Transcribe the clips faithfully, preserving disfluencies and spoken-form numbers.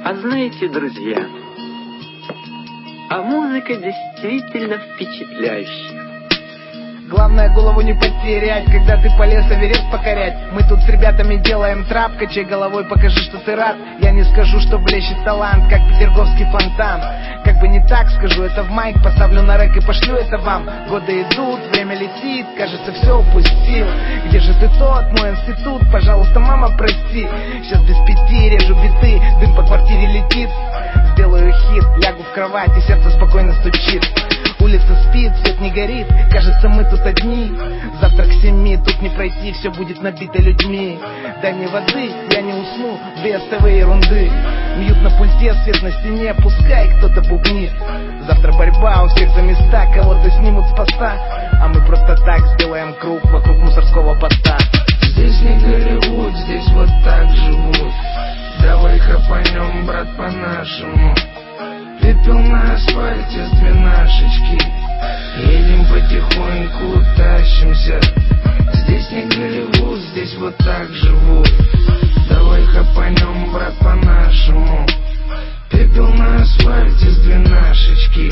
А знаете, друзья, а музыка действительно впечатляющая. Главное голову не потерять, когда ты полез Эверест покорять. Мы тут с ребятами делаем трап, качай головой, покажи, что ты рад. Я не скажу, что блещет талант, как петерговский фонтан. Как бы не так скажу, это в майк, поставлю на рэк и пошлю это вам. Годы идут, время летит, кажется, все упустил. Где же ты тот, мой институт, пожалуйста, мама, прости. Сейчас без пяти режу биты, дым по квартире летит. Сделаю хит, лягу в кровать и сердце спокойно стучит. Улица спит, свет не горит, кажется, мы тут одни. Завтра к семи тут не пройти, все будет набито людьми. Дай мне воды, я не усну, без ТВ ерунды. Мьют на пульте, свет на стене, пускай кто-то бубнит. Завтра борьба, у всех за места, кого-то снимут с поста. А мы просто так сделаем круг вокруг мусорского поста. Здесь не Голливуд, здесь вот так живут. Давай хапанем, брат, по-нашему. Пепел на асфальте с двенашечки. Едем потихоньку, тащимся. Здесь не Голливуд, здесь вот так живут. Давай хапанем, брат, по-нашему. Пепел на асфальте с двенашечки.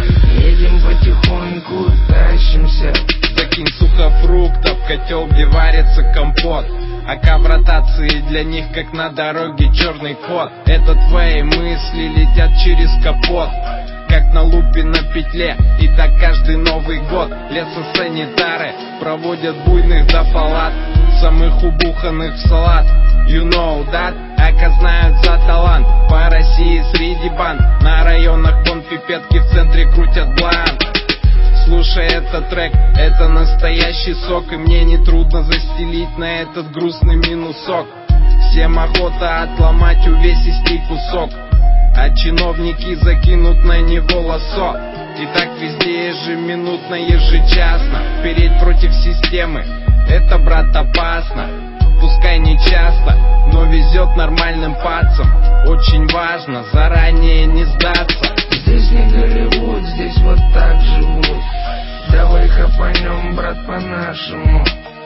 Едем потихоньку, тащимся. Закинь сухофруктов, котел, где варится компот. АК в ротации для них, как на дороге черный кот. Это твои мысли летят через капот, как на лупе на петле, и так каждый Новый год. Лесосанитары проводят буйных до палат, самых убуханных в салат. You know that, АК знают за талант. По России среди банд, на районах вон пипетки, в центре крутят блант. Слушай этот трек, это настоящий сок, и мне не трудно застелить на этот грустный минусок. Всем охота отломать увесистый кусок, а чиновники закинут на него лосо. И так везде ежеминутно, ежечасно. Переть против системы, это, брат, опасно. Пускай не часто, но везет нормальным пацам. Очень важно заранее не сдаться. Здесь не Голливуд, здесь вот так живут. Давай хапанем, брат, по-нашему.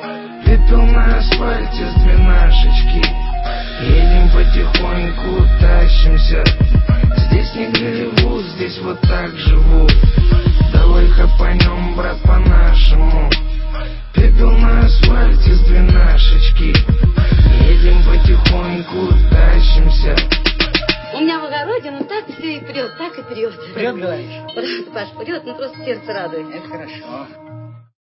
Пепел на асфальте с двенашечки. Едем потихоньку, тащимся. Здесь не Голливуд, здесь вот так живут. Давай хапанем, брат, по-нашему. Пепел на асфальте с двенашечки. Едем потихоньку, тащимся. У меня в огороде, ну так все и прет, так и прет. Прет, говоришь? Правда, Паш, прет, ну просто сердце радует. Это хорошо.